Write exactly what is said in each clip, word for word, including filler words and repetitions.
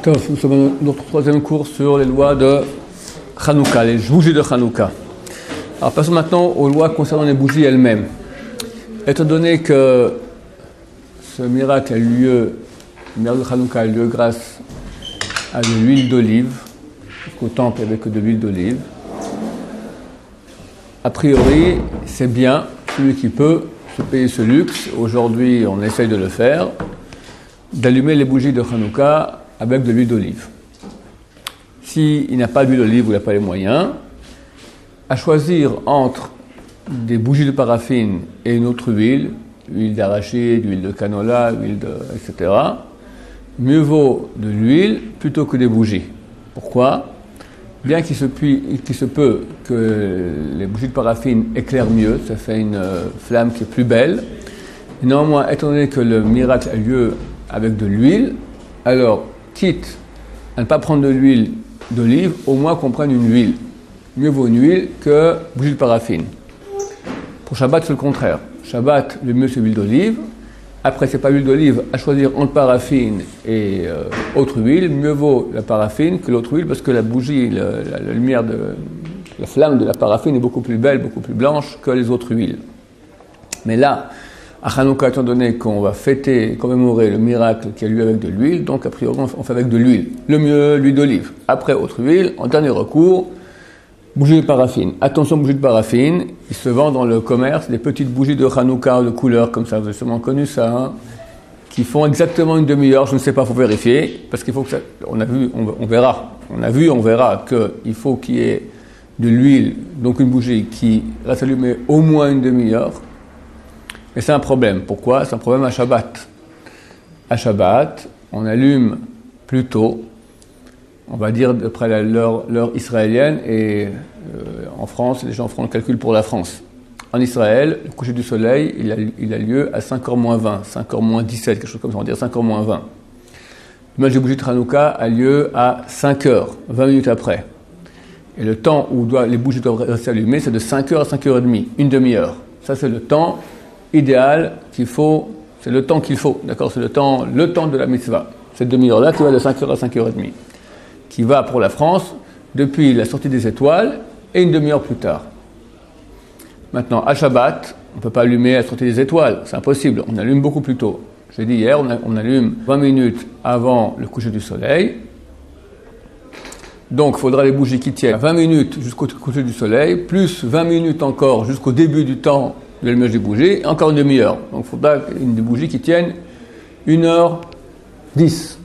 Tof, nous sommes dans notre troisième cours sur les lois de Hanouka, les bougies de Hanouka. Alors passons maintenant aux lois concernant les bougies elles-mêmes. Étant donné que ce miracle a eu lieu, le miracle de Hanouka a eu lieu grâce à de l'huile d'olive, parce qu'au temple il n'y avait que de l'huile d'olive, a priori c'est bien, celui qui peut se payer ce luxe, aujourd'hui on essaye de le faire, d'allumer les bougies de Hanouka avec de l'huile d'olive. S'il n'a pas d'huile d'olive ou il n'a pas les moyens, à choisir entre des bougies de paraffine et une autre huile, huile d'arachide, huile de canola, huile de, et cetera, mieux vaut de l'huile plutôt que des bougies. Pourquoi ? Bien qu'il se, puis, qu'il se peut que les bougies de paraffine éclairent mieux, ça fait une euh, flamme qui est plus belle. Néanmoins, étant donné que le miracle a lieu avec de l'huile, alors, quitte à ne pas prendre de l'huile d'olive, au moins qu'on prenne une huile. Mieux vaut une huile que bougie de paraffine. Pour Shabbat, c'est le contraire. Shabbat, le mieux c'est l'huile d'olive. Après, c'est pas l'huile d'olive, à choisir entre paraffine et euh, autre huile, mieux vaut la paraffine que l'autre huile, parce que la bougie, le, la, la lumière, de, la flamme de la paraffine est beaucoup plus belle, beaucoup plus blanche que les autres huiles. Mais là, à Hanouka, étant donné qu'on va fêter, commémorer le miracle qui a lieu avec de l'huile, donc a priori on fait avec de l'huile. Le mieux, l'huile d'olive. Après, autre huile, en dernier recours, bougie de paraffine. Attention, bougie de paraffine, il se vend dans le commerce des petites bougies de Hanouka de couleur, comme ça, vous avez sûrement connu ça, hein, qui font exactement une demi-heure, je ne sais pas, il faut vérifier, parce qu'il faut que ça, on a vu, on, on verra, on a vu, on verra qu'il faut qu'il y ait de l'huile, donc une bougie qui reste allumée au moins une demi-heure. Et c'est un problème. Pourquoi ? C'est un problème à Shabbat. À Shabbat, on allume plus tôt, on va dire d'après la, l'heure, l'heure israélienne, et euh, en France, les gens feront le calcul pour la France. En Israël, le coucher du soleil, il a, il a lieu à cinq heures moins vingt, cinq heures moins dix-sept, quelque chose comme ça, on va dire cinq heures moins vingt. Le match de bougie de Hanouka a lieu à cinq heures, vingt minutes après. Et le temps où doit, les bougies doivent rester allumées, c'est de cinq heures à cinq heures trente, une demi-heure. Ça, c'est le temps idéal qu'il faut, c'est le temps qu'il faut, d'accord, c'est le temps, le temps de la mitzvah. Cette demi-heure-là qui va de cinq heures à cinq heures trente, qui va pour la France depuis la sortie des étoiles et une demi-heure plus tard. Maintenant, à Shabbat, on ne peut pas allumer à la sortie des étoiles, c'est impossible, on allume beaucoup plus tôt. J'ai dit hier, on, a, on allume vingt minutes avant le coucher du soleil, donc il faudra les bougies qui tiennent vingt minutes jusqu'au coucher du soleil, plus vingt minutes encore jusqu'au début du temps de l'allumage des bougies, et encore une demi-heure. Donc il faudra une des bougies qui tiennent une heure dix.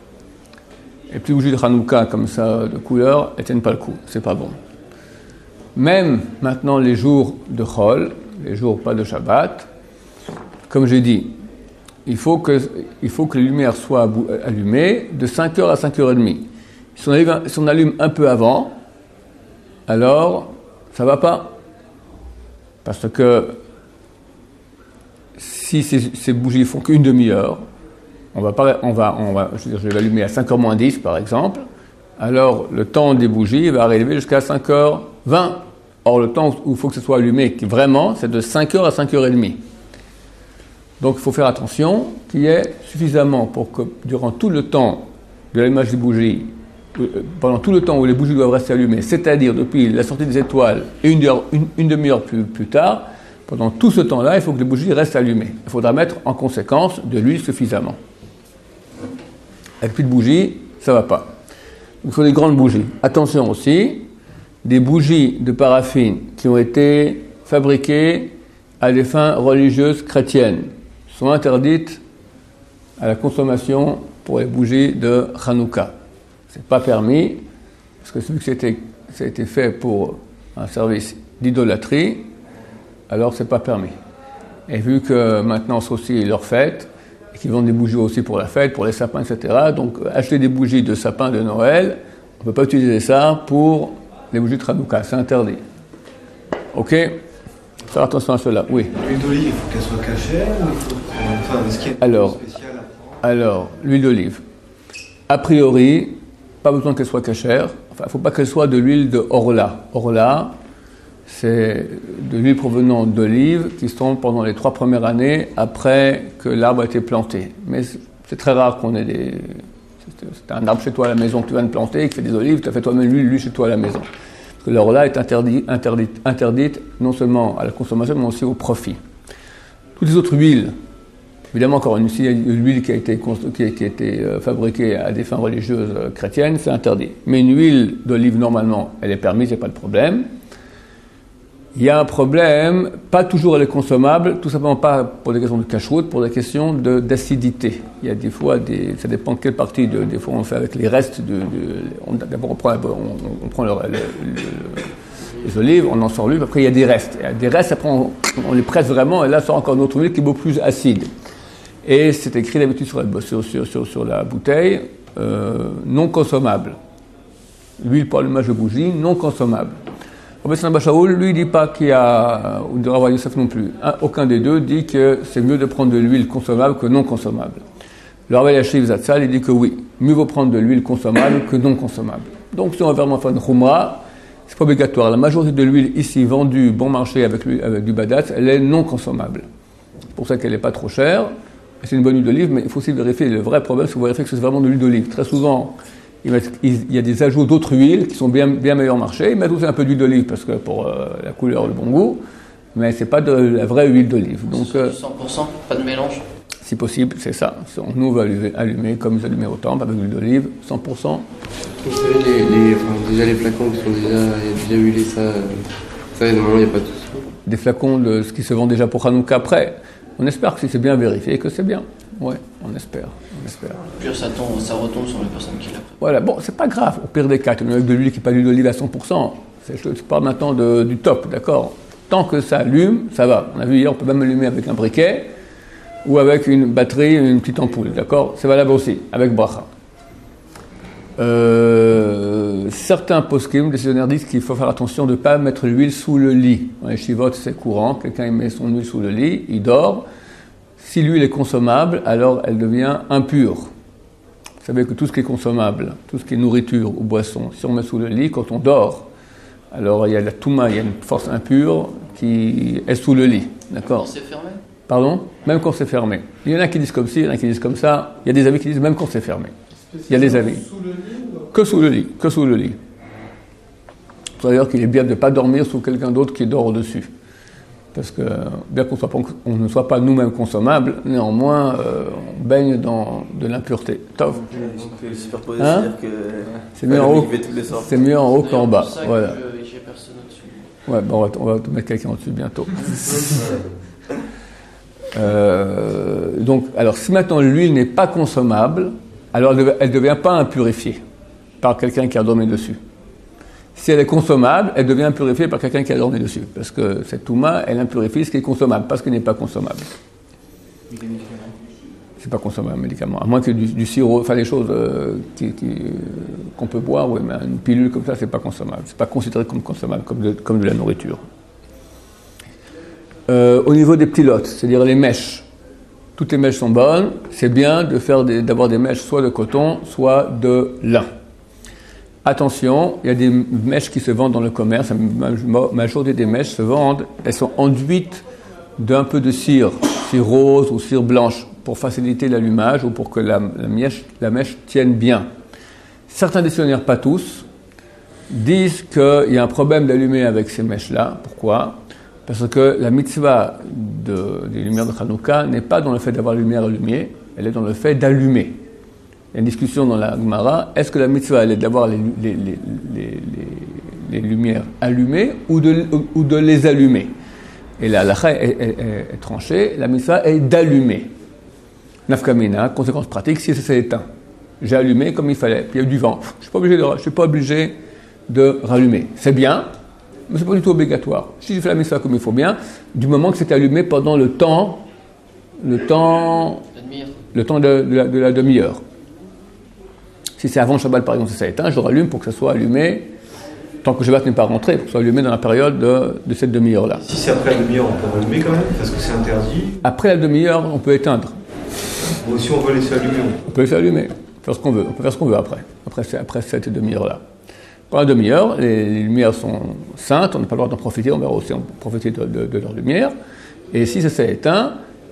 Et puis les bougies de Hanouka comme ça, de couleur, elles ne tiennent pas le coup, c'est pas bon. Même maintenant les jours de Chol, les jours pas de Shabbat, comme j'ai dit, il faut que, il faut que les lumières soient allumées de cinq heures à cinq heures trente. Si on allume, si on allume un peu avant, alors ça va pas. Parce que si ces, ces bougies font qu'une demi-heure, on va pas, on va, on va, je veux dire, je vais l'allumer à cinq heures moins dix par exemple, alors le temps des bougies va arriver jusqu'à cinq heures vingt. Or le temps où il faut que ce soit allumé vraiment, c'est de cinq heures à cinq heures trente. Donc il faut faire attention qu'il y ait suffisamment pour que durant tout le temps de l'allumage des bougies, pendant tout le temps où les bougies doivent rester allumées, c'est-à-dire depuis la sortie des étoiles et une, une, une demi-heure plus, plus tard, pendant tout ce temps-là, il faut que les bougies restent allumées. Il faudra mettre en conséquence de l'huile suffisamment. Avec plus de bougies, ça ne va pas. Il faut des grandes bougies. Attention aussi, des bougies de paraffine qui ont été fabriquées à des fins religieuses chrétiennes sont interdites à la consommation pour les bougies de Hanouka. C'est pas permis, parce que vu que c'était, ça a été fait pour un service d'idolâtrie, alors c'est pas permis. Et vu que maintenant c'est aussi leur fête, et qu'ils vendent des bougies aussi pour la fête, pour les sapins, et cetera, donc acheter des bougies de sapin de Noël, on peut pas utiliser ça pour les bougies de Hanouka, c'est interdit. Ok ? Faire attention à cela, oui. L'huile d'olive, il faut qu'elle soit cachère, ou il faut... enfin, est-ce qu'il y a alors, spécial alors, l'huile d'olive. A priori, pas besoin qu'elle soit cachère. Enfin, il ne faut pas qu'elle soit de l'huile de orla. Orla, c'est de l'huile provenant d'olives qui sont pendant les trois premières années après que l'arbre a été planté. Mais c'est très rare qu'on ait des... C'est un arbre chez toi à la maison que tu viens de planter, qui fait des olives, tu as fait toi-même l'huile, lui chez toi à la maison. Parce que l'or là est interdit, interdite, interdite non seulement à la consommation, mais aussi au profit. Toutes les autres huiles, évidemment, encore une fois, l'huile qui a été, qui a, qui a été euh, fabriquée à des fins religieuses euh, chrétiennes, c'est interdit. Mais une huile d'olive, normalement, elle est permise, il n'y a pas de problème. Il y a un problème, pas toujours elle est consommable, tout simplement pas pour des questions de cache-route, pour des questions de, d'acidité. Il y a des fois, des, ça dépend de quelle partie, de, des fois on fait avec les restes, de, de, on, d'abord on prend, on, on prend le, le, le, les olives, on en sort l'huile, après il y a des restes. Il y a des restes, après on, on les presse vraiment, et là sort encore une autre huile qui est beaucoup plus acide. Et c'est écrit d'habitude sur la, sur, sur, sur, sur la bouteille, euh, non consommable. L'huile pour allumage de bougie, non consommable. Rabbi Samba Shaul, lui, dit pas qu'il y a, ou de Rabbi Yosef non plus, un, aucun des deux dit que c'est mieux de prendre de l'huile consommable que non consommable. Le Rabbi Yashiv Zatzal, il dit que oui, mieux vaut prendre de l'huile consommable que non consommable. Donc, si on va vraiment faire une khumra, c'est pas obligatoire. La majorité de l'huile ici vendue bon marché avec, avec du badat, elle est non consommable. C'est pour ça qu'elle n'est pas trop chère. C'est une bonne huile d'olive, mais il faut aussi vérifier. Le vrai problème, c'est que vous vérifiez que c'est vraiment de l'huile d'olive. Très souvent, il y a des ajouts d'autres huiles qui sont bien, bien meilleurs marché. Ils mettent aussi un peu d'huile d'olive parce que pour euh, la couleur, le bon goût, mais c'est pas de la vraie huile d'olive. Donc euh, cent pour cent, pas de mélange. Si possible, c'est ça. Nous, on va allumer comme ils allumaient au temple avec l'huile d'olive, cent pour cent. Vous savez, les, les, enfin, déjà les flacons qui sont déjà, déjà huilés, ça, ça normalement, il n'y a pas de souci. Des flacons de ce qui se vend déjà pour Hanouka après. On espère que si c'est bien vérifié, que c'est bien. Ouais, on espère, on espère. Puis ça, tombe, ça retombe sur les personnes qui l'ont. Voilà, bon, c'est pas grave. Au pire des cas, tu avec de l'huile qui n'est pas l'huile d'olive à cent pour cent. C'est, je parle maintenant de, du top, d'accord. Tant que ça allume, ça va. On a vu hier, on peut même allumer avec un briquet ou avec une batterie, une petite ampoule, d'accord. C'est valable aussi, avec bracha. Euh, certains poskim, décisionnaires, disent qu'il faut faire attention de ne pas mettre l'huile sous le lit. Dans les chivotes, c'est courant. Quelqu'un met son huile sous le lit, il dort. Si l'huile est consommable, alors elle devient impure. Vous savez que tout ce qui est consommable, tout ce qui est nourriture ou boisson, si on met sous le lit, quand on dort, alors il y a la touma, il y a une force impure qui est sous le lit. D'accord ? Quand c'est fermé ? Pardon ? Même quand c'est fermé. Il y en a qui disent comme ci, il y en a qui disent comme ça. Il y a des avis qui disent même quand c'est fermé. Il y a des avis. Sous le lit, que sous le lit, que sous le lit. C'est d'ailleurs qu'il est bien de ne pas dormir sous quelqu'un d'autre qui dort au-dessus. Parce que, bien qu'on, soit pas, on ne soit pas nous-mêmes consommables, néanmoins, euh, on baigne dans de l'impureté. Tov. Donc, superposer, hein? c'est-à-dire que c'est mieux, en haut, c'est mieux en haut qu'en bas. C'est pour ça voilà. que je, j'ai personne au-dessus. Ouais, bon, on va, on va te mettre quelqu'un au-dessus bientôt. euh, donc, alors, si maintenant l'huile n'est pas consommable, alors elle ne devient pas impurifiée par quelqu'un qui a dormi dessus. Si elle est consommable, elle devient impurifiée par quelqu'un qui a dormi dessus. Parce que cette touma, elle impurifie ce qui est consommable, pas ce qui n'est pas consommable. C'est pas consommable, un médicament. À moins que du, du sirop, enfin des choses euh, qui, qui, euh, qu'on peut boire, oui, mais une pilule comme ça, c'est pas consommable. C'est pas considéré comme consommable, comme de, comme de la nourriture. Euh, au niveau des petits lots, c'est-à-dire les mèches, toutes les mèches sont bonnes. C'est bien de faire des, d'avoir des mèches soit de coton, soit de lin. Attention, il y a des mèches qui se vendent dans le commerce. La majorité des mèches se vendent, elles sont enduites d'un peu de cire, cire rose ou cire blanche, pour faciliter l'allumage ou pour que la, la, mèche, la mèche tienne bien. Certains décisionnaires, pas tous, disent qu'il y a un problème d'allumer avec ces mèches-là. Pourquoi ? Parce que la mitzvah de, des lumières de Hanouka n'est pas dans le fait d'avoir la lumière allumée, elle est dans le fait d'allumer. Il y a une discussion dans la Gemara, est-ce que la mitzvah elle est d'avoir les, les, les, les, les lumières allumées ou de, ou de les allumer ? Et la halakha est, est, est, est tranchée, la mitzvah est d'allumer. Nafkamina, conséquence pratique, si ça s'est éteint. J'ai allumé comme il fallait, puis il y a eu du vent. Je ne suis pas obligé de, je suis pas obligé de rallumer. C'est bien, mais ce n'est pas du tout obligatoire. Si je fais la mitzvah comme il faut bien, du moment que c'est allumé pendant le temps, le temps, le temps de, de, la, de la demi-heure. Si c'est avant le Shabbat, par exemple, si ça éteint, je rallume pour que ça soit allumé, tant que le Shabbat n'est pas rentré, pour que ça soit allumé dans la période de, de cette demi-heure-là. Si c'est après la demi-heure, on peut rallumer quand même, parce que c'est interdit. Après la demi-heure, on peut éteindre. Ou si on veut laisser allumer, on peut laisser allumer, faire ce qu'on veut. On peut faire ce qu'on veut après, après, après cette demi-heure-là. Pendant la demi-heure, les, les lumières sont saintes, on n'a pas le droit d'en profiter, on va aussi en profiter de, de, de leur lumière. Et si ça s'est éteint,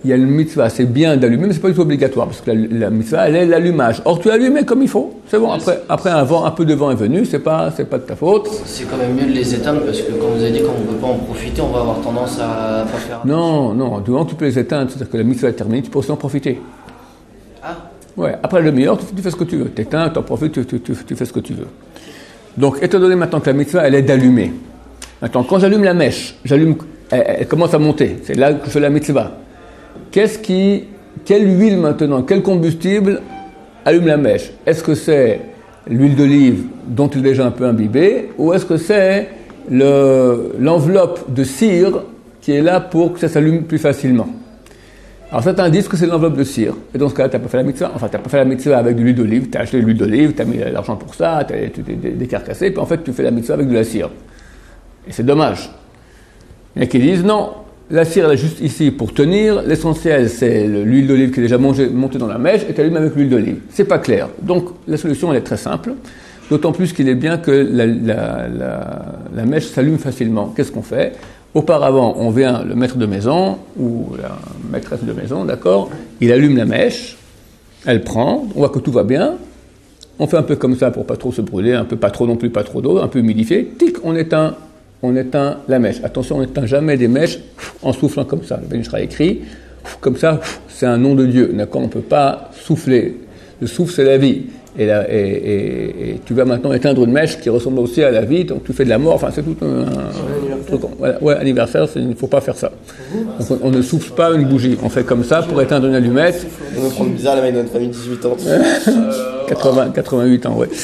il y a une mitzvah, c'est bien d'allumer, mais c'est pas du tout obligatoire, parce que la, la mitzvah, elle est l'allumage. Or, tu as allumé comme il faut, c'est bon. Après, après un vent, un peu de vent est venu, c'est pas, c'est pas de ta faute. C'est quand même mieux de les éteindre, parce que quand vous avez dit qu'on ne peut pas en profiter, on va avoir tendance à pas faire attention. Non, non, du moment où tu peux les éteindre, c'est-à-dire que la mitzvah est terminée, tu peux aussi en profiter. Ah. Ouais, après le meilleur, tu, tu fais ce que tu veux. Tu éteins, tu en profites, tu, tu, tu, tu fais ce que tu veux. Donc, étant donné maintenant que la mitzvah, elle est d'allumer. Maintenant, quand j'allume la mèche, j'allume, elle, elle commence à monter. C'est là que je fais la mitzvah. Qu'est-ce qui, quelle huile maintenant, quel combustible allume la mèche? Est-ce que c'est l'huile d'olive dont il est déjà un peu imbibé, ou est-ce que c'est le, l'enveloppe de cire qui est là pour que ça s'allume plus facilement? Alors certains disent que c'est l'enveloppe de cire, et dans ce cas-là, tu n'as pas fait la mitzvah, enfin tu n'as pas fait la mitzvah avec de l'huile d'olive, tu as acheté de l'huile d'olive, tu as mis l'argent pour ça, tu t'es décarcassé, puis en fait tu fais la mitzvah avec de la cire. Et c'est dommage. Il y en a qui disent non, la cire elle est juste ici pour tenir, l'essentiel c'est l'huile d'olive qui est déjà mangée, montée dans la mèche, et tu allumes avec l'huile d'olive. C'est pas clair. Donc la solution elle est très simple, d'autant plus qu'il est bien que la, la, la, la mèche s'allume facilement. Qu'est-ce qu'on fait? Auparavant, on vient, le maître de maison, ou la maîtresse de maison, d'accord, il allume la mèche, elle prend, on voit que tout va bien, on fait un peu comme ça pour pas trop se brûler, un peu pas trop non plus, pas trop d'eau, un peu humidifié, tic, on éteint, on éteint la mèche. Attention, on n'éteint jamais des mèches en soufflant comme ça. Le Ben Ish Chai écrit, comme ça, c'est un nom de Dieu, d'accord, on ne peut pas souffler. Le souffle, c'est la vie. Et, la, et, et, et tu vas maintenant éteindre une mèche qui ressemble aussi à la vie, donc tu fais de la mort, enfin c'est tout un, un truc. Voilà. Ouais, anniversaire, il ne faut pas faire ça. Donc on, on ne souffle pas une bougie, on fait comme ça pour éteindre une allumette. On va prendre bizarre, la mec de notre famille, dix-huit ans. quatre-vingts, quatre-vingt-huit ans, ouais.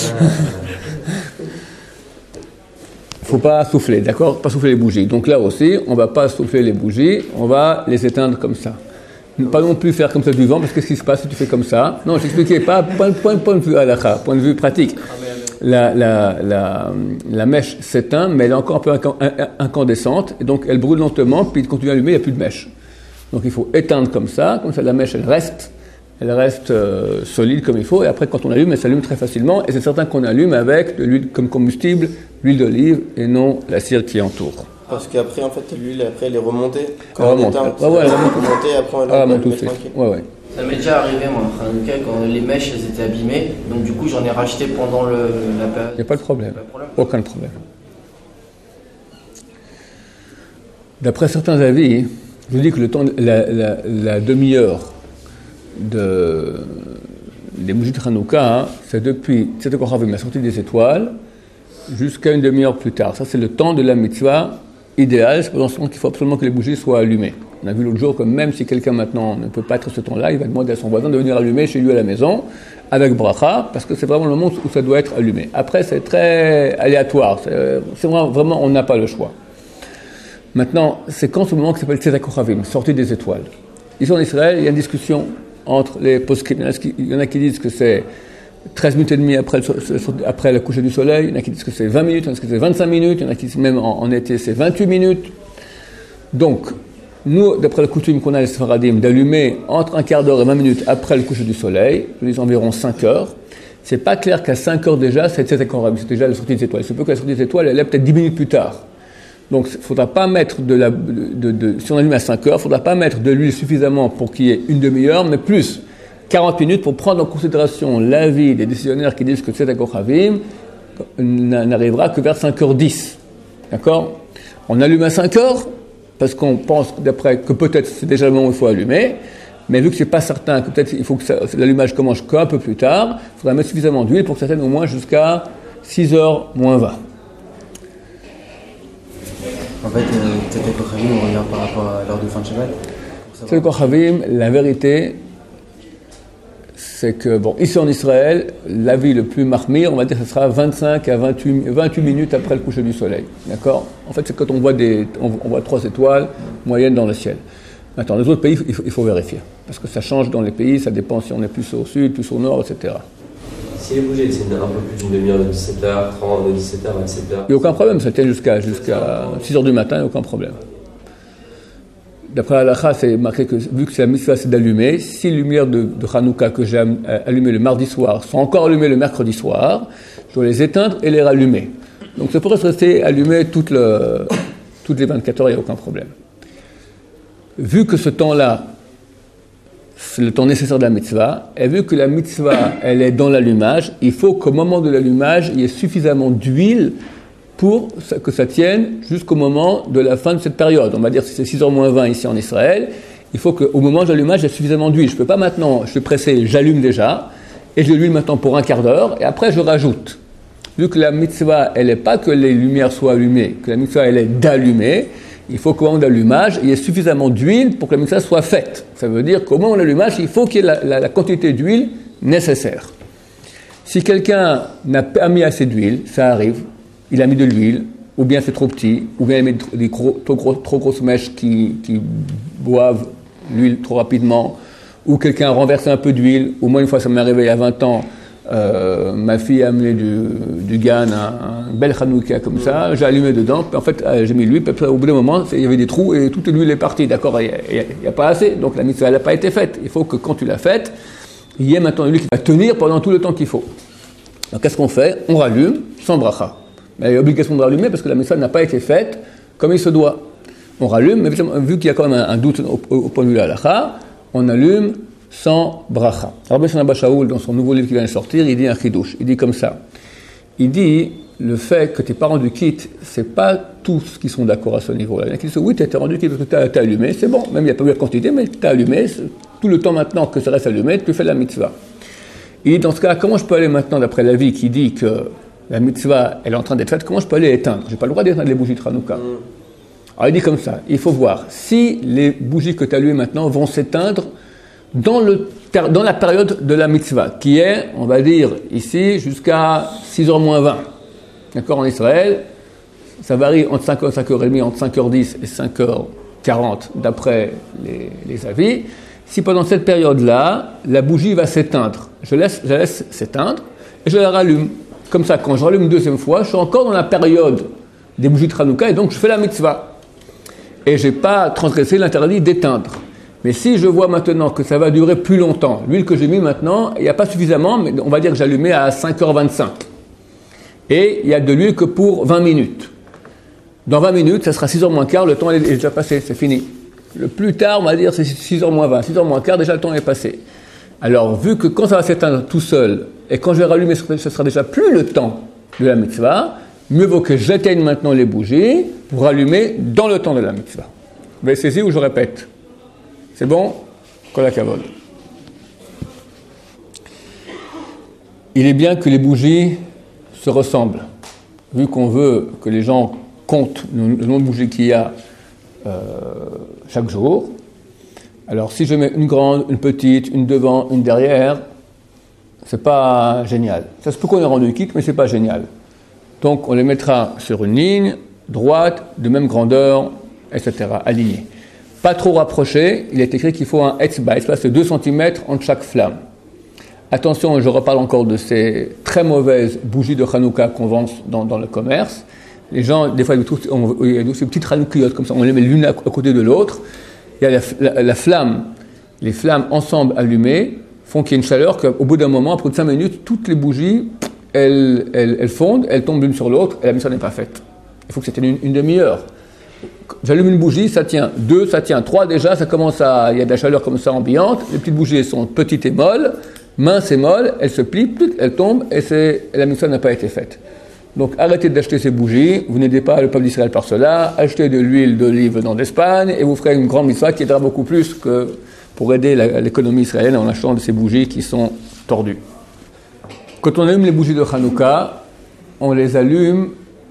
Faut pas souffler, d'accord? Pas souffler les bougies. Donc là aussi, on va pas souffler les bougies, on va les éteindre comme ça. Ne pas non plus faire comme ça du vent, parce que qu'est-ce qui se passe si tu fais comme ça? Non, je t'expliquais pas, point, point, point de vue halakha, point de vue pratique. La, la, la, la mèche s'éteint, mais elle est encore un peu incandescente, et donc elle brûle lentement, puis il continue à allumer, il n'y a plus de mèche. Donc il faut éteindre comme ça, comme ça la mèche elle reste, elle reste euh, solide comme il faut, et après quand on allume, elle s'allume très facilement, et c'est certain qu'on allume avec de l'huile comme combustible, l'huile d'olive, et non la cire qui entoure. Parce qu'après, en fait, l'huile, après, elle est remontée. Quand Elle on remonte. éteint, Ouais, ouais, elle elle remonte. est remontée, après, on Ah, la mon met tout fait. tranquille. Ouais, ouais. Ça m'est déjà arrivé, moi, à Hanouka, quand les mèches elles étaient abîmées, donc du coup j'en ai racheté pendant le, la période. Il n'y a pas de problème. Pas de problème. Aucun problème. D'après certains avis, je vous dis que le temps, la, la, la demi-heure de, des bougies de Hanouka, hein, c'est depuis Tzedek Kochavim, la sortie des étoiles, jusqu'à une demi-heure plus tard. Ça, c'est le temps de la mitzvah idéal. C'est pendant ce temps qu'il faut absolument que les bougies soient allumées. On a vu l'autre jour que même si quelqu'un maintenant ne peut pas être ce temps-là, il va demander à son voisin de venir allumer chez lui à la maison, avec bracha, parce que c'est vraiment le moment où ça doit être allumé. Après, c'est très aléatoire. C'est, c'est vraiment, vraiment, on n'a pas le choix. Maintenant, c'est quand ce moment qui s'appelle Tzedek Kochavim, sortie des étoiles. Ici en Israël, il y a une discussion entre les poskim. Il y en a qui disent que c'est treize minutes et demie après le, après le coucher du soleil, il y en a qui disent que c'est vingt minutes, il y en a qui disent que c'est vingt-cinq minutes, il y en a qui disent même en, en été c'est vingt-huit minutes. Donc, nous, d'après le coutume qu'on a les Sfaradim, d'allumer entre un quart d'heure et vingt minutes après le coucher du soleil, je dis environ cinq heures, c'est pas clair qu'à cinq heures déjà, c'est Tzedek Kochavim, c'est déjà la sortie des étoiles. Il se peut que la sortie des étoiles, elle est peut-être dix minutes plus tard. Donc, il ne faudra pas mettre de la, de, de, de, si on allume à cinq heures, il ne faudra pas mettre de l'huile suffisamment pour qu'il y ait une demi-heure, mais plus quarante minutes pour prendre en considération l'avis des décisionnaires qui disent que Tzedek Kochavim n'arrivera que vers cinq heures dix. D'accord? On allume à cinq heures, parce qu'on pense d'après que peut-être c'est déjà le moment où il faut allumer, mais vu que c'est pas certain, que peut-être il faut que ça, l'allumage commence qu'un peu plus tard, il faudra mettre suffisamment d'huile pour que ça tienne au moins jusqu'à six heures moins vingt. En fait, Tzedek Kochavim, on regarde par rapport à l'heure de fin de Shabbat. Tzedek Kochavim, la vérité, c'est que, bon, ici en Israël, l'avis le plus mahmir, on va dire que ce sera vingt-cinq à vingt-huit, vingt-huit minutes après le coucher du soleil. D'accord? En fait, c'est quand on voit des, on, on voit trois étoiles moyennes dans le ciel. Maintenant, les autres pays, il faut, il faut vérifier. Parce que ça change dans les pays, ça dépend si on est plus au sud, plus au nord, et cetera. Si les bougies, c'est un peu plus d'une demi-heure, de dix-sept heures trente, de dix-sept heures à dix-sept heures. Il n'y a aucun problème, ça tient jusqu'à, jusqu'à six heures du matin, il n'y a aucun problème. D'après la halakha, c'est marqué que, vu que c'est la mitzvah, c'est d'allumer, si les lumières de, de Hanouka que j'ai allumées le mardi soir sont encore allumées le mercredi soir, je dois les éteindre et les rallumer. Donc ça pourrait rester allumé toute le, toutes les vingt-quatre heures, il n'y a aucun problème. vu que ce temps-là, c'est le temps nécessaire de la mitzvah, et vu que la mitzvah, elle est dans l'allumage, il faut qu'au moment de l'allumage, il y ait suffisamment d'huile pour que ça tienne jusqu'au moment de la fin de cette période. On va dire si c'est six heures moins vingt ici en Israël, il faut qu'au moment de l'allumage, il y ait suffisamment d'huile. Je ne peux pas maintenant, je suis pressé, j'allume déjà, et je l'huile maintenant pour un quart d'heure, et après je rajoute. Vu que la mitzvah, elle n'est pas que les lumières soient allumées, que la mitzvah, elle est d'allumer, il faut qu'au moment de l'allumage, il y ait suffisamment d'huile pour que la mitzvah soit faite. Ça veut dire qu'au moment de l'allumage, il faut qu'il y ait la, la, la quantité d'huile nécessaire. Si quelqu'un n'a pas mis assez d'huile, ça arrive, il a mis de l'huile, ou bien c'est trop petit, ou bien il met des gros, trop, gros, trop grosses mèches qui, qui boivent l'huile trop rapidement, ou quelqu'un a renversé un peu d'huile, ou moi une fois ça m'est arrivé il y a vingt ans, euh, ma fille a amené du, du Gan, un, un bel Hanouka comme ça, j'ai allumé dedans, puis en fait j'ai mis l'huile, puis au bout d'un moment il y avait des trous et toute l'huile est partie, d'accord, il n'y a, a pas assez, donc la mitzvah n'a pas été faite, il faut que quand tu l'as faite, il y ait maintenant l'huile qui va tenir pendant tout le temps qu'il faut. Donc qu'est-ce qu'on fait? On rallume sans bracha. Mais il y a l'obligation de rallumer parce que la mitzvah n'a pas été faite comme il se doit. On rallume, mais vu qu'il y a quand même un, un doute au, au point de vue de la halakha, on allume sans bracha. Rabbi Shana Bar Shaul, dans son nouveau livre qui vient de sortir, il dit un chidouche. Il dit comme ça. Il dit, le fait que tes parents du quitte, c'est pas tous qui sont d'accord à ce niveau-là. Il y en a qui disent, oui, tu as rendu quitte parce que tu as allumé, c'est bon. Même il n'y a pas eu la quantité, mais tu as allumé. Tout le temps maintenant que ça reste allumé, tu fais la mitzvah. Il dit, dans ce cas, comment je peux aller maintenant, d'après l'avis qui dit que la mitzvah, elle est en train d'être faite, comment je peux aller éteindre? Je n'ai pas le droit d'éteindre les bougies de Hanouka. Alors il dit comme ça, il faut voir si les bougies que tu as allumées maintenant vont s'éteindre dans, le, dans la période de la mitzvah, qui est, on va dire, ici, jusqu'à six heures moins vingt. D'accord, en Israël, ça varie entre cinq heures, cinq heures trente, entre cinq heures dix et cinq heures quarante, d'après les, les avis. Si pendant cette période-là, la bougie va s'éteindre, je laisse, je la laisse s'éteindre et je la rallume. Comme ça, quand je rallume une deuxième fois, je suis encore dans la période des bougies de Hanouka et donc je fais la mitzvah. Et je n'ai pas transgressé l'interdit d'éteindre. Mais si je vois maintenant que ça va durer plus longtemps, l'huile que j'ai mis maintenant, il n'y a pas suffisamment, mais on va dire que j'ai allumé à cinq heures vingt-cinq. Et il n'y a de l'huile que pour vingt minutes. Dans vingt minutes, ça sera six heures moins quart, le temps est déjà passé, c'est fini. Le plus tard, on va dire, c'est six heures moins vingt. six heures moins quart, déjà le temps est passé. Alors, vu que quand ça va s'éteindre tout seul, et quand je vais rallumer, ce sera déjà plus le temps de la mitzvah, mieux vaut que j'éteigne maintenant les bougies pour rallumer dans le temps de la mitzvah. Vous avez saisi ou je répète? C'est bon? Kol hakavod. Il est bien que les bougies se ressemblent. Vu qu'on veut que les gens comptent le nombre de bougies qu'il y a euh, chaque jour, alors si je mets une grande, une petite, une devant, une derrière, c'est pas génial. Ça se peut qu'on ait rendu quitte, mais c'est pas génial. Donc on les mettra sur une ligne, droite, de même grandeur, et cetera, alignée. Pas trop rapprochés, il est écrit qu'il faut un etzba, etzba c'est deux centimètres entre chaque flamme. Attention, je reparle encore de ces très mauvaises bougies de Hanouka qu'on vend dans, dans le commerce. Les gens, des fois, ils trouvent, on, il y a ces petites Hanoukiotes comme ça, on les met l'une à côté de l'autre. Il y a la, la, la flamme, les flammes ensemble allumées font qu'il y a une chaleur qu'au bout d'un moment, après cinq minutes, toutes les bougies, elles, elles, elles fondent, elles tombent l'une sur l'autre et la mission n'est pas faite. Il faut que c'était une, une demi-heure. J'allume une bougie, ça tient. Deux, ça tient. Trois, déjà, ça commence à, il y a de la chaleur comme ça ambiante. Les petites bougies sont petites et molles, minces et molles, elles se plient, elles tombent et, c'est, et la mission n'a pas été faite. Donc arrêtez d'acheter ces bougies, vous n'aidez pas le peuple d'Israël par cela, achetez de l'huile d'olive venant d'Espagne et vous ferez une grande mitzvah qui aidera beaucoup plus que pour aider la, l'économie israélienne en achetant de ces bougies qui sont tordues. Quand on allume les bougies de Hanouka, on les allume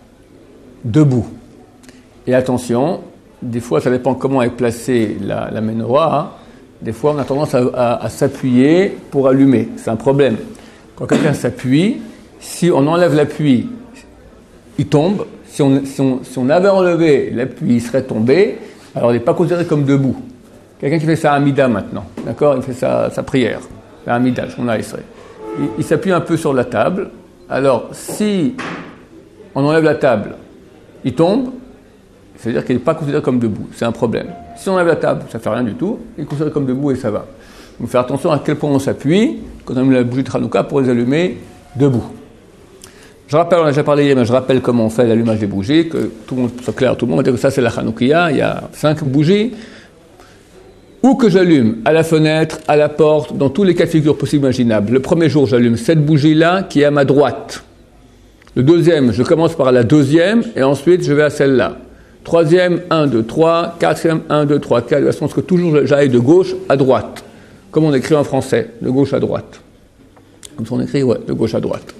debout. Et attention, des fois ça dépend comment est placée la, la menorah, des fois on a tendance à, à, à s'appuyer pour allumer, c'est un problème. Quand quelqu'un s'appuie, si on enlève l'appui, il tombe. Si on, si, on, si on avait enlevé l'appui, il serait tombé. Alors, il n'est pas considéré comme debout. Quelqu'un qui fait sa Hamida maintenant, d'accord? Il fait sa, sa prière, la Hamida, on a Israël. Il, il s'appuie un peu sur la table. Alors, si on enlève la table, il tombe. C'est-à-dire qu'il n'est pas considéré comme debout. C'est un problème. Si on enlève la table, ça ne fait rien du tout. Il est considéré comme debout et ça va. Il faut faire attention à quel point on s'appuie quand on allume la bougie de Hanouka pour les allumer debout. Je rappelle, on a déjà parlé hier, mais je rappelle comment on fait l'allumage des bougies, que tout le monde soit clair, tout le monde va dire que ça c'est la Hanoukia, il y a cinq bougies. ou que j'allume à la fenêtre, à la porte, dans tous les cas de figure possibles imaginables. Le premier jour, j'allume cette bougie-là qui est à ma droite. Le deuxième, je commence par la deuxième et ensuite je vais à celle-là. Troisième, un, deux, trois. Quatrième, un, deux, trois, quatre. De façon à ce que toujours j'aille de gauche à droite. Comme on écrit en français, de gauche à droite. Comme on écrit, ouais, de gauche à droite.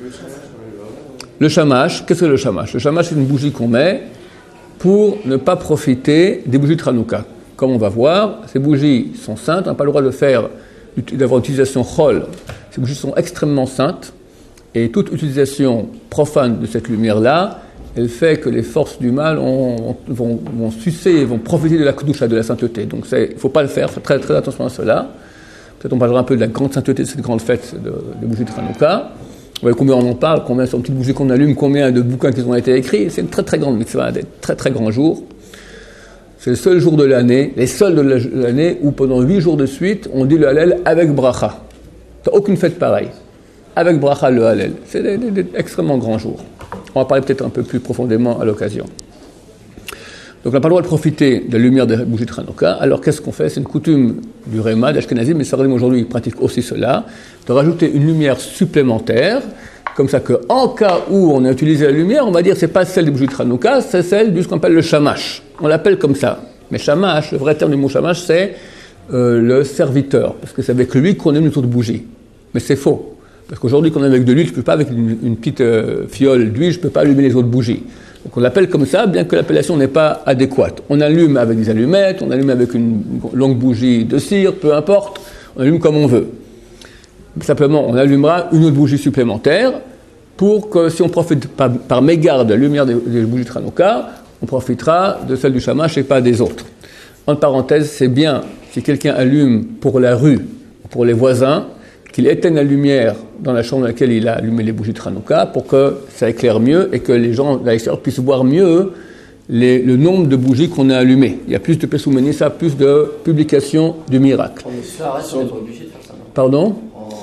Le shamash, qu'est-ce que le shamash? Le shamash, c'est une bougie qu'on met pour ne pas profiter des bougies de Hanouka. Comme on va voir, ces bougies sont saintes, on n'a pas le droit de faire, d'avoir utilisation chol. Ces bougies sont extrêmement saintes, et toute utilisation profane de cette lumière-là, elle fait que les forces du mal ont, vont, vont sucer, vont profiter de la kedusha, de la sainteté. Donc il ne faut pas le faire, faut très, très attention à cela. Peut-être on parlera un peu de la grande sainteté de cette grande fête de, de bougies de Hanouka. Vous voyez combien on en parle, combien sont les petites bougies qu'on allume, combien de bouquins qui ont été écrits. C'est une très très grande mitzvah, des très très grands jours. C'est le seul jour de l'année, les seuls de l'année où pendant huit jours de suite, on dit le Hallel avec bracha. T'as aucune fête pareille. Avec bracha le Hallel. C'est des, des, des extrêmement grands jours. On va parler peut-être un peu plus profondément à l'occasion. Donc on n'a pas le droit de profiter de la lumière des bougies de Hanouka. Alors qu'est-ce qu'on fait? C'est une coutume du Réma, d'Ashkenazim, mais Sfaradim aujourd'hui pratiquent aussi cela, de rajouter une lumière supplémentaire, comme ça qu'en cas où on a utilisé la lumière, on va dire que ce n'est pas celle des bougies de Hanouka, c'est celle de ce qu'on appelle le shamash. On l'appelle comme ça. Mais shamash, le vrai terme du mot shamash, c'est euh, le serviteur, parce que c'est avec lui qu'on allume une autre bougie. Mais c'est faux. Parce qu'aujourd'hui, quand on est avec de l'huile, je ne peux pas, avec une, une petite euh, fiole d'huile, je ne peux pas allumer les autres bougies. Donc on l'appelle comme ça, bien que l'appellation n'est pas adéquate. On allume avec des allumettes, on allume avec une longue bougie de cire, peu importe, on allume comme on veut. Simplement, on allumera une autre bougie supplémentaire pour que si on profite par, par mégarde de la lumière des, des bougies de Hanouka, on profitera de celle du shamash et pas des autres. En parenthèse, c'est bien si quelqu'un allume pour la rue, pour les voisins, qu'il éteigne la lumière dans la chambre dans laquelle il a allumé les bougies de Hanouka pour que ça éclaire mieux et que les gens à l'extérieur puissent voir mieux les, le nombre de bougies qu'on a allumées. Il y a plus de Pesoumenissa, plus de publication du miracle. On est sûr, arrête, on n'est pas obligé de faire ça, non? Pardon?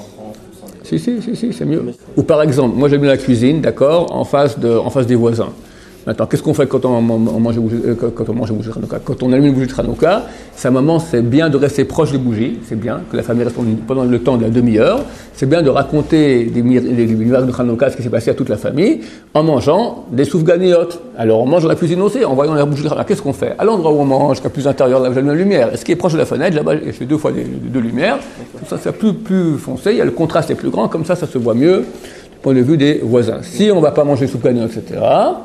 Si, si, si, si, c'est mieux. Ou par exemple, moi j'aime la cuisine, d'accord, en face, de, en face des voisins. Maintenant, qu'est-ce qu'on fait quand on, on, on mange les bougies, euh, quand on mange les bougies de Hanouka? Quand on allume une bougie de Hanouka, sa maman, c'est bien de rester proche des bougies, c'est bien que la famille reste pendant le temps de la demi-heure, c'est bien de raconter des miracles de Hanouka, ce qui s'est passé à toute la famille, en mangeant des soufganiotes. Alors on mange dans la cuisine aussi, en voyant la bougie de Hanouka. Qu'est-ce qu'on fait? À l'endroit où on mange, qui est plus intérieur, là, j'allume la lumière. Et ce qui est proche de la fenêtre, là-bas, je fais deux fois de, de, de lumière, comme ça, c'est plus, plus foncé, il y a le contraste est plus grand, comme ça, ça se voit mieux du point de vue des voisins. Si on ne va pas manger soufganiotes, et cetera,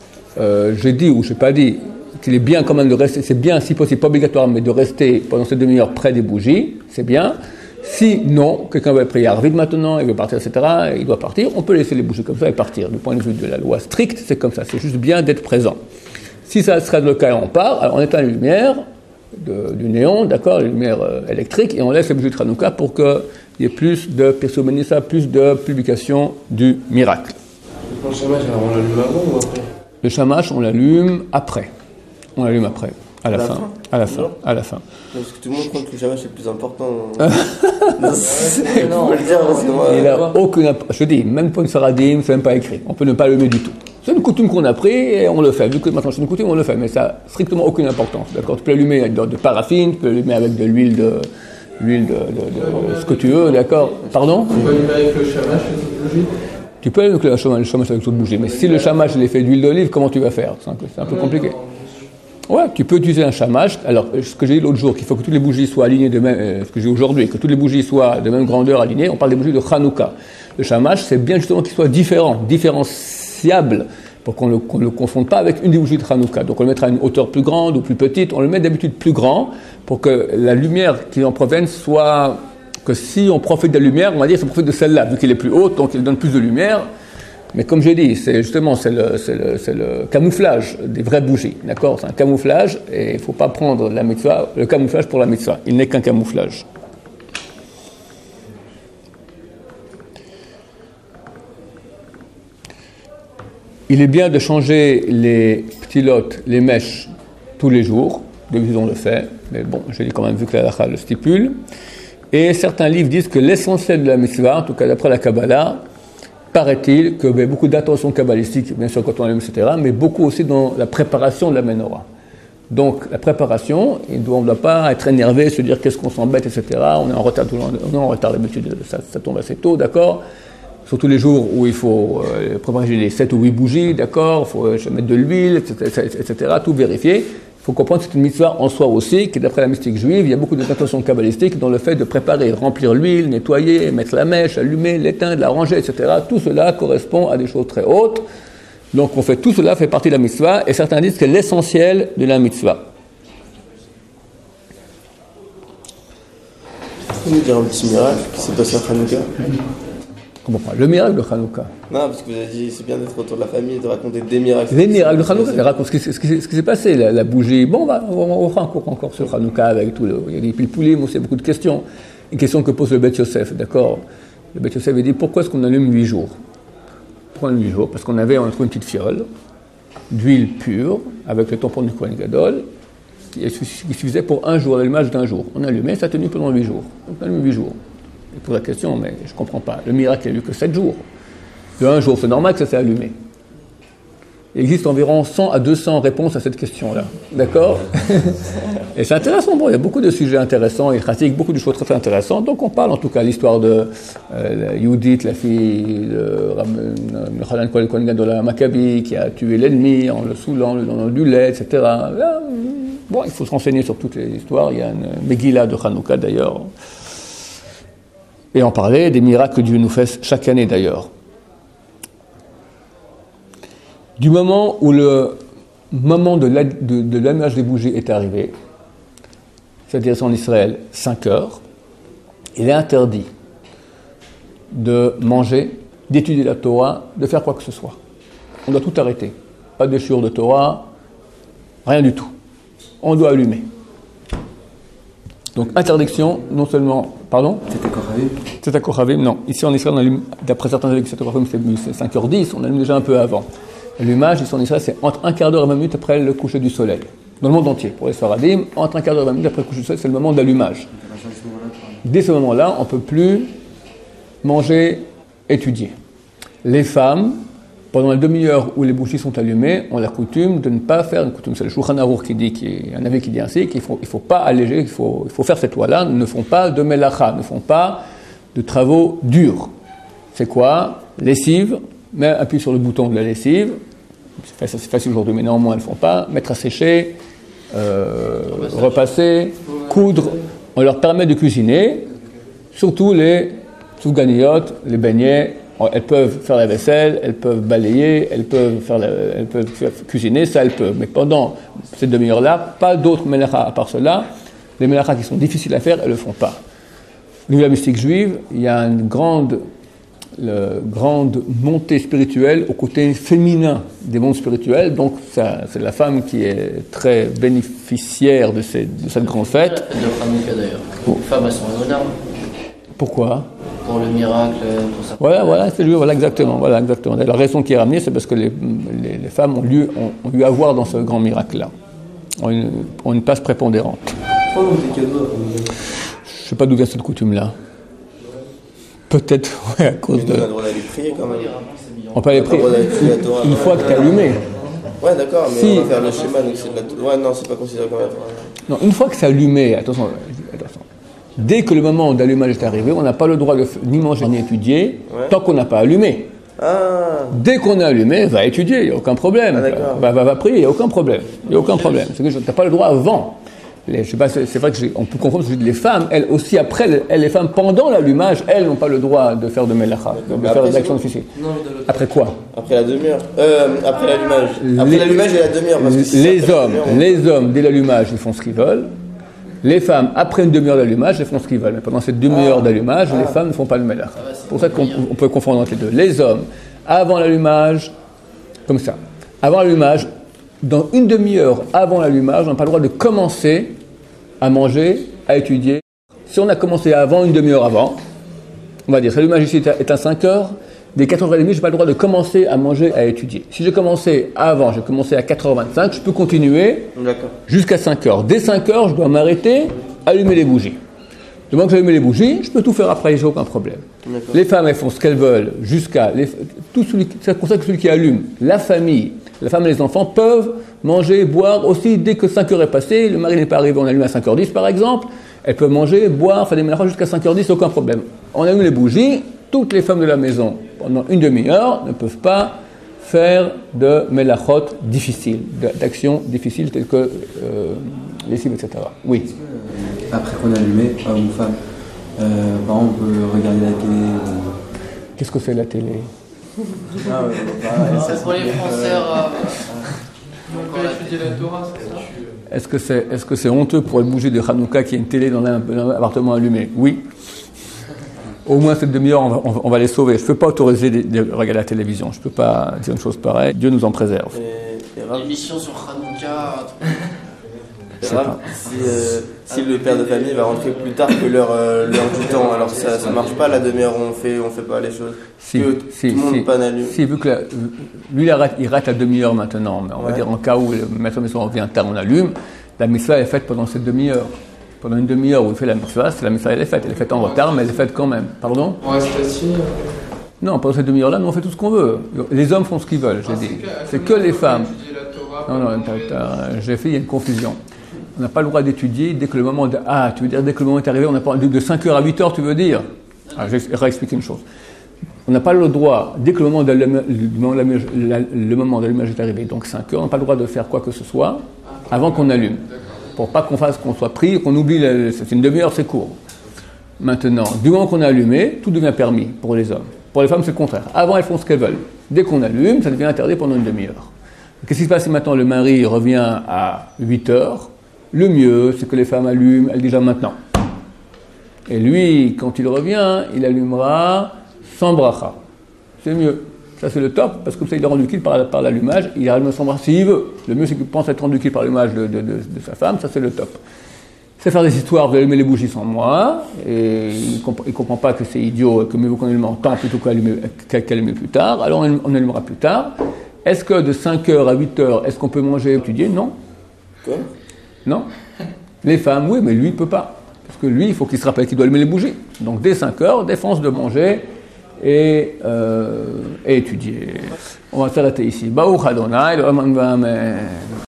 Euh, j'ai dit ou je n'ai pas dit qu'il est bien quand même de rester, c'est bien si possible, pas obligatoire, mais de rester pendant cette demi-heure près des bougies, c'est bien. Si non, quelqu'un veut prier vite maintenant, il veut partir, et cetera, il doit partir, on peut laisser les bougies comme ça et partir. Du point de vue de la loi stricte, c'est comme ça, c'est juste bien d'être présent. Si ça serait le cas, on part, alors on éteint les lumières de, du néon, d'accord, les lumières euh, électriques, et on laisse les bougies de Hanouka pour qu'il y ait plus de Pesoumenissa, plus de publication du miracle. Le shamash, on l'allume avant ou après? Le shamash, on l'allume après. On l'allume après, à la, à la fin. fin. À la fin, non. à la fin. Parce que tout le monde croit que le shamash est le plus important. Non, non, le dire, parce que moi, Il n'a aucune importance. Je dis, même pour une Saradim, c'est même pas écrit. On peut ne pas allumer du tout. C'est une coutume qu'on a pris et on le fait. Vu que maintenant c'est une coutume, on le fait. Mais ça n'a strictement aucune importance. D'accord? Tu peux l'allumer avec de, de paraffine, tu peux l'allumer avec de l'huile de, l'huile de, de, de, de ce que tu veux, d'accord? Pardon? On peut allumer avec le shamash, cette bougie? Tu peux allumer le shamash avec toute bougie, mais si le shamash il est fait d'huile d'olive, comment tu vas faire? C'est un peu, c'est un peu compliqué. Ouais, tu peux utiliser un shamash. Alors, ce que j'ai dit l'autre jour, qu'il faut que toutes les bougies soient alignées de même, euh, ce que j'ai aujourd'hui, que toutes les bougies soient de même grandeur alignées, on parle des bougies de Hanouka. Le shamash, c'est bien justement qu'il soit différent, différenciable, pour qu'on ne le confonde pas avec une des bougies de Hanouka. Donc on le mettra à une hauteur plus grande ou plus petite, on le met d'habitude plus grand, pour que la lumière qui en provienne soit... que si on profite de la lumière, on va dire qu'on profite de celle-là, vu qu'elle est plus haute, donc elle donne plus de lumière. Mais comme j'ai dit, c'est justement c'est le, c'est le, c'est le camouflage des vraies bougies, d'accord? C'est un camouflage, et il ne faut pas prendre la mitzvah, le camouflage pour la mitzvah. Il n'est qu'un camouflage. Il est bien de changer les pilotes, les mèches, tous les jours. D'habitude, on le fait, mais bon, j'ai quand même vu que la halakha le stipule. Et certains livres disent que l'essentiel de la mitzvah, en tout cas d'après la Kabbalah, paraît-il que ben, beaucoup d'attention kabbalistique, bien sûr quand on allume, et cetera, mais beaucoup aussi dans la préparation de la menorah. Donc la préparation, on ne doit pas être énervé, se dire qu'est-ce qu'on s'embête, et cetera. On est en retard, tout le monde, on est en retard d'habitude, ça, ça tombe assez tôt, d'accord. Surtout les jours où il faut euh, préparer les sept ou huit bougies, d'accord, il faut euh, mettre de l'huile, et cetera, et cetera, tout vérifier. Il faut comprendre que c'est une mitzvah en soi aussi, qui d'après la mystique juive, il y a beaucoup d'intentions kabbalistiques dans le fait de préparer, remplir l'huile, nettoyer, mettre la mèche, allumer, l'éteindre, la ranger, et cetera. Tout cela correspond à des choses très hautes. Donc on fait tout cela fait partie de la mitzvah, et certains disent que c'est l'essentiel de la mitzvah. Vous pouvez nous dire un petit miracle qui s'est passé à Hanouka? Comment pas? Le miracle de Hanouka. Non, parce que vous avez dit c'est bien d'être autour de la famille et de raconter des miracles. Les miracles de Hanouka, raconte ce qui, ce, qui, ce qui s'est passé, la, la bougie. Bon, on va, on va encore, encore sur Hanouka avec tout le. Il y a des pilpoulim aussi, beaucoup de questions. Une question que pose le Beth Yosef, d'accord? Le Beth Yosef a dit pourquoi est-ce qu'on allume huit jours? Pourquoi on allume huit jours? Parce qu'on avait, on a trouvé une petite fiole d'huile pure avec le tampon du Kohen Gadol qui suffisait pour un jour, l'allumage d'un jour. On allumait, ça a tenu pendant huit jours. Donc on allume huit jours. Il pose la question, mais je ne comprends pas. Le miracle, il n'y a eu que sept jours. De un jour, c'est normal que ça s'est allumé. Il existe environ cent à deux cents réponses à cette question-là. D'accord? Et c'est intéressant. Bon, il y a beaucoup de sujets intéressants et pratiques, beaucoup de choses très, très intéressantes. Donc on parle en tout cas de l'histoire de euh, Yudit, la fille de Hanan Kohen Gadol la Maccabi, qui a tué l'ennemi en le saoulant, le donnant du lait, et cetera. Là, bon, il faut se renseigner sur toutes les histoires. Il y a une Megillah de Hanouka d'ailleurs. Et en parler des miracles que Dieu nous fait chaque année d'ailleurs. Du moment où le moment de, la, de, de l'allumage des bougies est arrivé, c'est-à-dire en Israël, cinq heures, il est interdit de manger, d'étudier la Torah, de faire quoi que ce soit. On doit tout arrêter. Pas de shiur de Torah, rien du tout. On doit allumer. Donc interdiction, non seulement... Pardon ? C'était Kohavim. C'était Kohavim, non. Ici en Israël, on allume, d'après certains avis que c'était Kohavim, c'est cinq heures dix, on allume déjà un peu avant. L'allumage, ici en Israël, c'est entre un quart d'heure et vingt minutes après le coucher du soleil. Dans le monde entier, pour les Sfaradim, entre un quart d'heure et vingt minutes après le coucher du soleil, c'est le moment d'allumage. Dès ce moment-là, on ne peut plus manger, étudier. Les femmes, pendant la demi-heure où les bougies sont allumées, ont la coutume de ne pas faire une coutume. C'est le Shulchan Aruch qui dit, qui est un avis qui dit ainsi, qu'il ne faut, il faut pas alléger, il faut, il faut faire cette loi-là, ne font pas de melacha, ne font pas de travaux durs. C'est quoi? Lessive, mais appuie sur le bouton de la lessive, c'est facile, c'est facile aujourd'hui, mais néanmoins elles ne font pas, mettre à sécher, euh, repasser, coudre, on leur permet de cuisiner, surtout les souganiyot, les beignets, elles peuvent faire la vaisselle, elles peuvent balayer, elles peuvent, faire la, elles peuvent cuisiner, ça elles peuvent, mais pendant cette demi-heure-là, pas d'autres melacha à part cela, les melacha qui sont difficiles à faire, elles ne le font pas. Au niveau de la mystique juive, il y a une grande... la grande montée spirituelle au côté féminin des mondes spirituels. Donc ça, c'est la femme qui est très bénéficiaire de, ces, de cette grande fête. De Hanouka d'ailleurs. Oh. Les femmes, elles sont honorables. Pourquoi? Pour le miracle, pour ça. Voilà, voilà, c'est lui, voilà exactement, voilà exactement. La raison qui est ramenée, c'est parce que les, les, les femmes ont, lieu, ont, ont eu à voir dans ce grand miracle-là, ont une, ont une place prépondérante. Pourquoi on fait cadeau? Je ne sais pas d'où vient cette coutume-là. Peut-être, ouais, à cause de... On a le droit d'aller prier quand même. On peut aller prier une fois que tu as allumé. Ouais, d'accord, mais Si. on va faire le schéma, donc c'est de la... Ouais, non, c'est pas considéré comme la Torah. Non, une fois que c'est allumé, attention, attention. Dès que le moment d'allumage est arrivé, on n'a pas le droit de f- ni manger ni étudier, Ouais. tant qu'on n'a pas allumé. Ah, Dès qu'on a allumé, va étudier, il n'y a aucun problème. Ah, d'accord. va, va, va prier, il n'y a aucun problème. Il n'y a aucun problème. C'est que tu n'as pas le droit avant. Les, je sais pas, c'est, c'est vrai qu'on peut confondre les femmes, elles aussi, après, elles, les femmes, pendant l'allumage, elles n'ont pas le droit de faire de melacha, de, de Mais faire après, de l'action c'est difficile. Après quoi? après la demi-heure. Euh, après l'allumage. Après Les- l'allumage et la demi-heure. Parce que si c'est Les après la hommes, demi-heure, on- les hommes, dès l'allumage, ils font ce qu'ils veulent. Les femmes, après une demi-heure d'allumage, elles font ce qu'ils veulent. Mais pendant cette demi-heure d'allumage, les femmes ne font pas le melacha. C'est pour ça qu'on on peut confondre entre les deux. Les hommes, avant l'allumage, comme ça. Avant l'allumage, dans une demi-heure avant l'allumage, on n'a pas le droit de commencer à manger, à étudier. Si on a commencé avant, une demi-heure avant, on va dire, l'allumage ici est à cinq heures, dès quatre heures trente, je n'ai pas le droit de commencer à manger, à étudier. Si j'ai commencé avant, j'ai commencé à quatre heures vingt-cinq, je peux continuer D'accord. jusqu'à cinq heures. Dès cinq heures, je dois m'arrêter, allumer les bougies. Du moment que j'allume les bougies, je peux tout faire après, j'ai aucun problème. D'accord. Les femmes, elles font ce qu'elles veulent jusqu'à... Les, tout celui, c'est pour ça que celui qui allume, la famille, La femme et les enfants peuvent manger, boire aussi dès que cinq heures est passé. Le mari n'est pas arrivé, on allume à cinq heures dix par exemple. Elles peuvent manger, boire, faire des ménages jusqu'à cinq heures dix, aucun problème. On allume les bougies, toutes les femmes de la maison, pendant une demi-heure, ne peuvent pas faire de melachot difficiles, d'actions difficiles telles que euh, les cibles, et cetera. Oui. Après qu'on a allumé, homme ou femme, euh, par exemple, on peut regarder la télé. Euh... Qu'est-ce que c'est la télé? Ah, ouais, bah, c'est pour les Français. On peut étudier la Torah, c'est ça? Est-ce que c'est, est-ce que c'est honteux pour une bougie de Hanouka qui a une télé dans un, dans un appartement allumé? Oui. Au moins cette demi-heure, on va, on va les sauver. Je ne peux pas autoriser de, de regarder la télévision. Je ne peux pas dire une chose pareille. Dieu nous en préserve. Et, et Rav, L'émission sur Hanouka. et Rav, si, euh, si le père de famille va rentrer plus tard que l'heure, euh, l'heure du temps, alors ça ne marche pas la demi-heure où on fait, on fait pas les choses. Si, que si, tout le monde si, pas n'allume. si, vu que la, lui, il rate, il rate la demi-heure maintenant, mais on Ouais. va dire en cas où le maître de maison vient tard, on allume, la mitzvah est faite pendant cette demi-heure. Pendant une demi-heure où il fait la mitzvah, c'est la mitzvah, elle est faite. Elle est faite en retard, mais elle est faite quand même. Pardon? On reste assis. Non, pendant cette demi-heure-là, nous on fait tout ce qu'on veut. Les hommes font ce qu'ils veulent, j'ai dit. C'est que les femmes. Non, non, t'as, t'as, j'ai fait, il y a une confusion. On n'a pas le droit d'étudier dès que le moment de... Ah, tu veux dire dès que le moment est arrivé, on n'a pas de cinq heures à huit heures, tu veux dire? Ah, je vais réexpliquer une chose. On n'a pas le droit, dès que le moment, de l'allumage, le moment d'allumage est arrivé, donc cinq heures, on n'a pas le droit de faire quoi que ce soit avant qu'on allume. Pour pas qu'on fasse, qu'on soit pris, qu'on oublie, la, c'est une demi-heure, c'est court. Maintenant, du moment qu'on a allumé, tout devient permis pour les hommes. Pour les femmes, c'est le contraire. Avant, elles font ce qu'elles veulent. Dès qu'on allume, ça devient interdit pendant une demi-heure. Qu'est-ce qui se passe si maintenant le mari revient à huit heures? Le mieux, c'est que les femmes allument, elles déjà maintenant. Et lui, quand il revient, il allumera sans bracha. C'est mieux. Ça, c'est le top, parce que comme ça, il est rendu quitte par, par l'allumage, il allume sans bracha s'il veut. Le mieux, c'est qu'il pense être rendu quitte par l'allumage de, de, de, de sa femme, ça, c'est le top. C'est faire des histoires, vous allumez les bougies sans moi, et il ne comp- comprend pas que c'est idiot, que mieux vaut qu'on allume en temps plutôt qu'allumer, qu'allumer plus tard, alors on, on allumera plus tard. Est-ce que de cinq heures à huit heures, est-ce qu'on peut manger et étudier? Non. Quoi? Non. Les femmes, oui, mais lui, il ne peut pas. Parce que lui, il faut qu'il se rappelle qu'il doit allumer les bougies. Donc, dès cinq heures, défense de manger et, euh, et étudier. On va s'arrêter ici. Baruch Adonai, le Amen.